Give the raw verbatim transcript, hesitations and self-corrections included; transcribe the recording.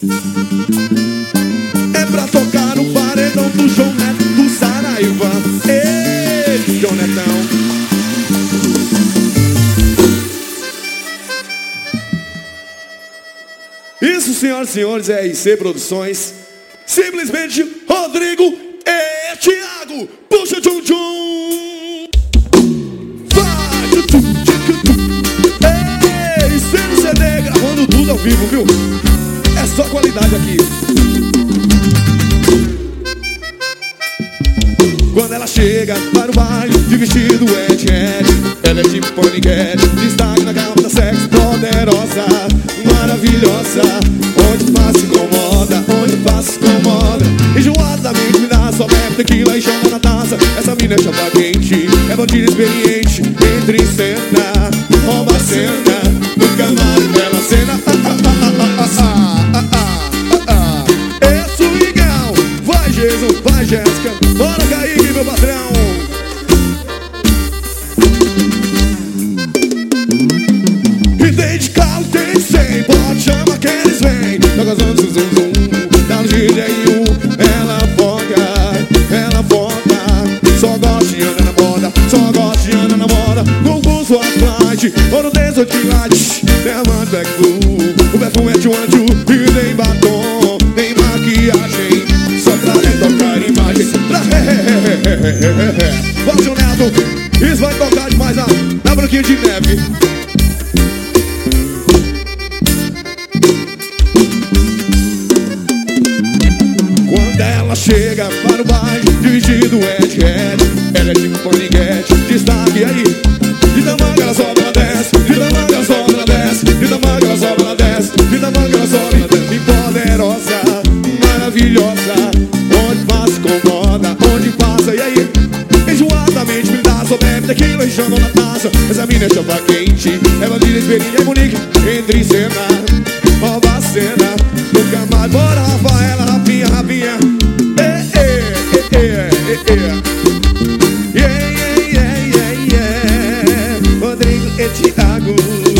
É pra tocar no paredão do João Neto do Saraiva. Ei, João Netão. Isso, senhoras e senhores, é R C Produções. Simplesmente Rodrigo e Thiago. Puxa, tchum, tchum. Vai, tchum, tchum, tchum, tchum. Ei, C no C D, gravando tudo ao vivo, viu? É só qualidade aqui. Quando ela chega para o baile de vestido Ed Ed, ela é tipo paniquete, destaque na calça, sexy, poderosa, maravilhosa. Onde passa incomoda, onde passa incomoda. Enjoadamente me dá só bebe tequila e chama na taça. Essa mina é chapa quente, é bandida experiente. Entra em cena, rouba a cena, no camarim dela cena. Ah, ah, ah, ah, ah, ah, ah, ah. É swingão, vai Jesus, vai Jéssica, bora cair meu patrão. E tem de carro, tem de cem, pode chamar que eles vêm. Tá gozando zum zum zum, tá no G J U. Ela foca, ela foca, só gosta de andar na moda, só gosta de andar na moda. Concurso Atlante, ouro dentro de light, Diamante Black Blue. O perfume é de one two, e nem batom, nem maquiagem, só pra retocar imagem. Pra Vai, João Neto, isso vai tocar demais na, na Branquinha de Neve. Quando ela chega para o baile, dirigido Ed Ed, ela é tipo paniquete, destaque aí. De tamanho ela sobe, ela desce, de tamanho ela sobe, ela desce, de tamanho ela sobe, ela desce, de tamanho ela sobe, ela desce. E poderosa, maravilhosa, onde passa incomoda, onde passa, e aí? Enjoadamente me dá, só bebe tequila e chama na taça. Essa mina é chapa quente, é bandida experiente, é bonita. Entra em cena, rouba a cena, nunca mais. Bora, Rafaela, rapinha, rapinha. Eh, eh, eh, eh, eh, eh. Yeah, yeah, yeah, yeah, yeah. Rodrigo e Thiago.